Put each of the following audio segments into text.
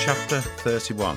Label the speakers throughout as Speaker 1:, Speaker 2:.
Speaker 1: Chapter 31.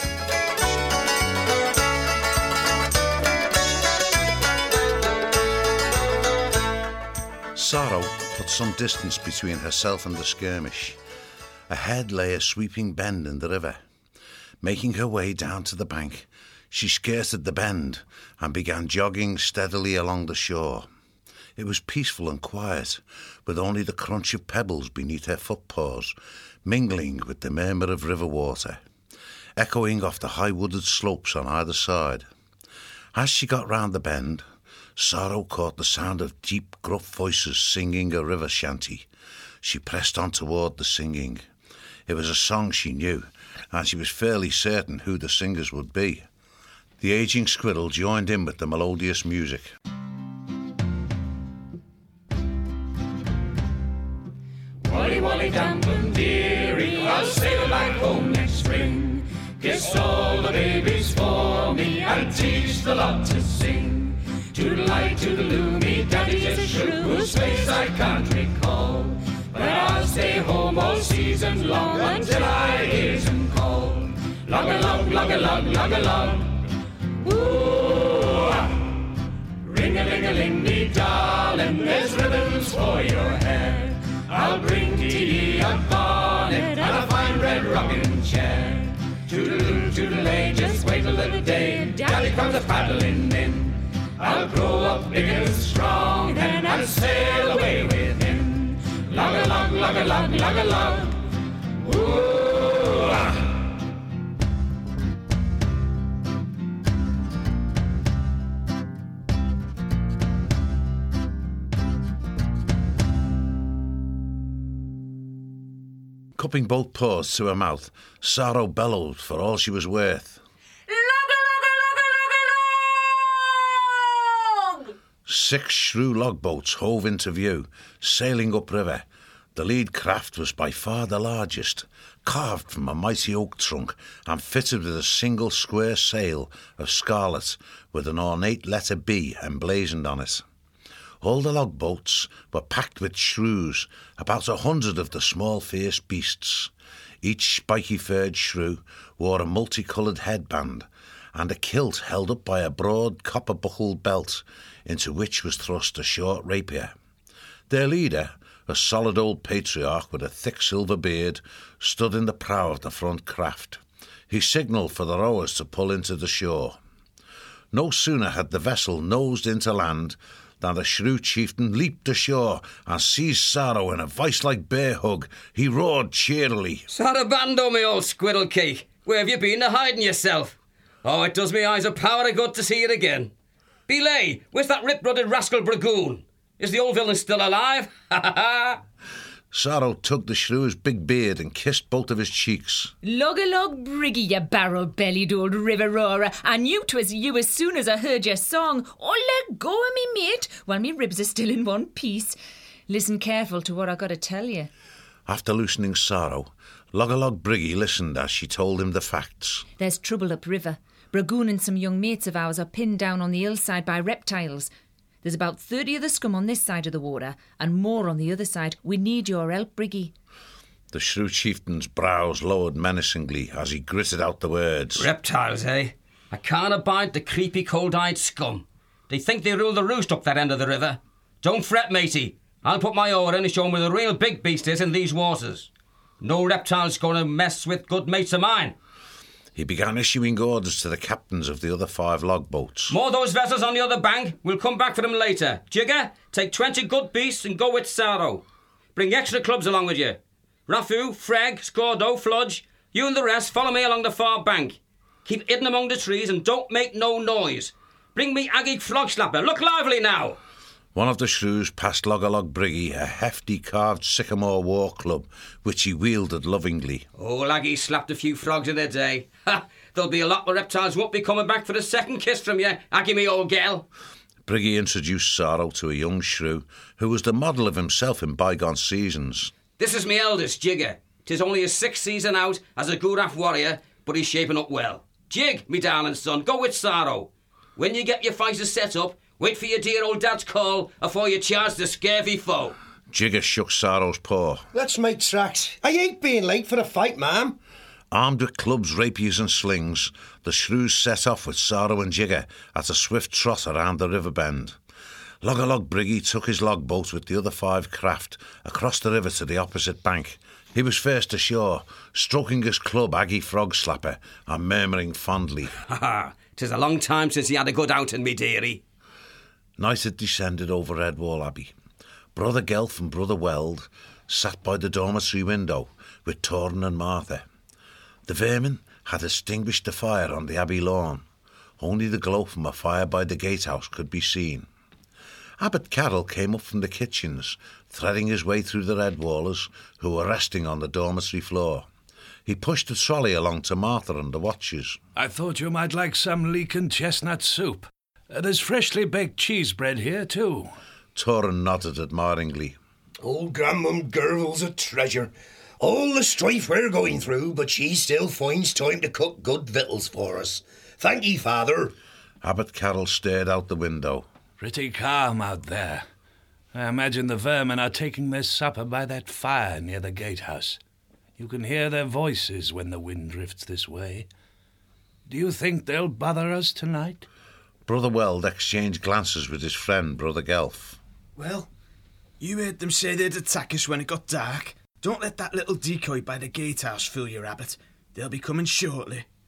Speaker 1: Sorrow put some distance between herself and the skirmish. Ahead lay a sweeping bend in the river. Making her way down to the bank, she skirted the bend and began jogging steadily along the shore. It was peaceful and quiet, with only the crunch of pebbles beneath her footpaws, mingling with the murmur of river water, echoing off the high wooded slopes on either side. As she got round the bend, Sorrow caught the sound of deep, gruff voices singing a river shanty. She pressed on toward the singing. It was a song she knew, and she was fairly certain who the singers would be. The ageing squirrel joined in with the melodious music.
Speaker 2: Wally, Wally, Dumpling, dearie, I'll sail back home next spring. Kiss all the babies for me and teach the lot to sing. Toodle-eye, toodle-oo, me daddy's a shrew whose face I can't recall. But I'll stay home all season long until I hear him call. Log-a-log, log-a-log, log-a-log. Ooh-ah. Ring-a-ling-a-ling, me darling, there's ribbons for your hair. I'll bring to ye a bonnet and a fine red rocking chair. Toodle-oo, toodle-ay, just wait a little day, Daddy comes a-paddling in. I'll grow up big and strong then and sail away with him. Log-a-log, log-a-log, log-a-log. Ooh-ah.
Speaker 1: Cupping both paws to her mouth, Sorrow bellowed for all she was worth.
Speaker 3: Log-a-log-a-log-a-log!
Speaker 1: 6 shrew logboats hove into view, sailing upriver. The lead craft was by far the largest, carved from a mighty oak trunk and fitted with a single square sail of scarlet with an ornate letter B emblazoned on it. All the logboats were packed with shrews, about 100 of the small fierce beasts. Each spiky-furred shrew wore a multicoloured headband and a kilt held up by a broad copper-buckled belt into which was thrust a short rapier. Their leader, a solid old patriarch with a thick silver beard, stood in the prow of the front craft. He signalled for the rowers to pull into the shore. No sooner had the vessel nosed into land than the shrew chieftain leaped ashore and seized Sorrow in a vice-like bear hug. He roared cheerily.
Speaker 4: Sarabando, me old squirrel cake. Where have you been to hiding yourself? Oh, it does me eyes a power of good to see you again. Belay, where's that rip-blooded rascal Dragoon? Is the old villain still alive? Ha ha ha!
Speaker 1: Sorrow tugged the shrew's big beard and kissed both of his cheeks.
Speaker 3: Log-a-log briggy, you barrel-bellied old river roarer. I knew 'twas you as soon as I heard your song. Oh, let go of me, mate, while me ribs are still in one piece. Listen careful to what I got to tell you.
Speaker 1: After loosening Sorrow, Log-a-log Briggy listened as she told him the facts.
Speaker 3: There's trouble upriver. Dragoon and some young mates of ours are pinned down on the hillside by reptiles. There's about 30 of the scum on this side of the water and more on the other side. We need your help, Briggy.
Speaker 1: The shrew chieftain's brows lowered menacingly as he gritted out the words.
Speaker 4: Reptiles, eh? I can't abide the creepy, cold-eyed scum. They think they rule the roost up that end of the river. Don't fret, matey. I'll put my oar in and show 'em where the real big beast is in these waters. No reptile's going to mess with good mates of mine.
Speaker 1: He began issuing orders to the captains of the other 5 logboats.
Speaker 4: More those vessels on the other bank. We'll come back for them later. Jigger, take 20 good beasts and go with Sorrow. Bring extra clubs along with you. Rafu, Freg, Scordo, Fludge, you and the rest follow me along the far bank. Keep hidden among the trees and don't make no noise. Bring me Aggie Flogslapper. Look lively now.
Speaker 1: One of the shrews passed Log-a-log Briggy a hefty carved sycamore war club, which he wielded lovingly.
Speaker 4: Oh, Aggie slapped a few frogs in a day. Ha! There'll be a lot more reptiles won't be coming back for a second kiss from you, Aggie, me old gal.
Speaker 1: Briggy introduced Sorrow to a young shrew who was the model of himself in bygone seasons.
Speaker 4: This is me eldest, Jigger. 'Tis only his 6th season out as a Guraf warrior, but he's shaping up well. Jig, me darling son, go with Sorrow. When you get your fighters set up, wait for your dear old dad's call afore you charge the scurvy foe.
Speaker 1: Jigger shook Sorrow's paw.
Speaker 5: Let's make tracks. I ain't being late for the fight, ma'am.
Speaker 1: Armed with clubs, rapiers and slings, the shrews set off with Sorrow and Jigger at a swift trot around the river bend. Log-a-Log Briggy took his logboat with the other 5 craft across the river to the opposite bank. He was first ashore, stroking his club Aggie Frog Slapper and murmuring fondly,
Speaker 5: "Ha ha! 'Tis a long time since he had a good outing, me dearie."
Speaker 1: Night had descended over Redwall Abbey. Brother Gelf and Brother Weld sat by the dormitory window with Torrin and Martha. The vermin had extinguished the fire on the Abbey lawn. Only the glow from a fire by the gatehouse could be seen. Abbot Carroll came up from the kitchens, threading his way through the Redwallers, who were resting on the dormitory floor. He pushed the trolley along to Martha and the watchers.
Speaker 6: "I thought you might like some leek and chestnut soup. There's freshly baked cheese bread here, too."
Speaker 1: Torrin nodded admiringly.
Speaker 7: Old Grandmum Gervil's a treasure. All the strife we're going through, but she still finds time to cook good victuals for us. Thank ye, Father.
Speaker 1: Abbot Carroll stared out the window.
Speaker 6: "Pretty calm out there. I imagine the vermin are taking their supper by that fire near the gatehouse. You can hear their voices when the wind drifts this way. Do you think they'll bother us tonight?"
Speaker 1: Brother Weld exchanged glances with his friend, Brother Gelf.
Speaker 8: "Well, you heard them say they'd attack us when it got dark. Don't let that little decoy by the gatehouse fool you, Abbot. They'll be coming shortly."